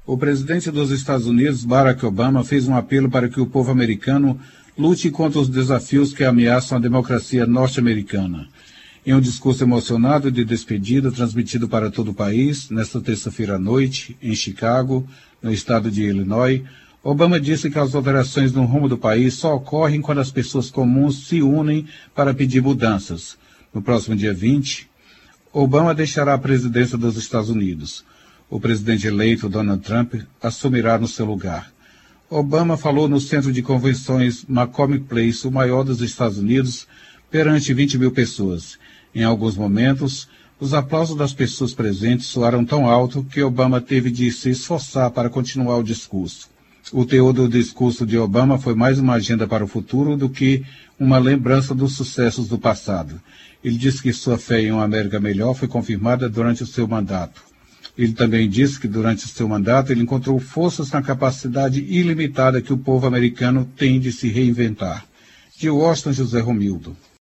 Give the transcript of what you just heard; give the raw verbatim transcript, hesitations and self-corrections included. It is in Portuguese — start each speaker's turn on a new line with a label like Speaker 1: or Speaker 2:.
Speaker 1: O presidente dos Estados Unidos, Barack Obama, fez um apelo para que o povo americano lute contra os desafios que ameaçam a democracia norte-americana. Em um discurso emocionado de despedida transmitido para todo o país, nesta terça-feira à noite, em Chicago, no estado de Illinois, Obama disse que as alterações no rumo do país só ocorrem quando as pessoas comuns se unem para pedir mudanças. No próximo dia vinte, Obama deixará a presidência dos Estados Unidos. O presidente eleito, Donald Trump, assumirá no seu lugar. Obama falou no centro de convenções McCormick Place, o maior dos Estados Unidos, perante vinte mil pessoas. Em alguns momentos, os aplausos das pessoas presentes soaram tão alto que Obama teve de se esforçar para continuar o discurso. O teor do discurso de Obama foi mais uma agenda para o futuro do que uma lembrança dos sucessos do passado. Ele disse que sua fé em uma América melhor foi confirmada durante o seu mandato. Ele também disse que durante o seu mandato ele encontrou forças na capacidade ilimitada que o povo americano tem de se reinventar. De Washington, José Romildo.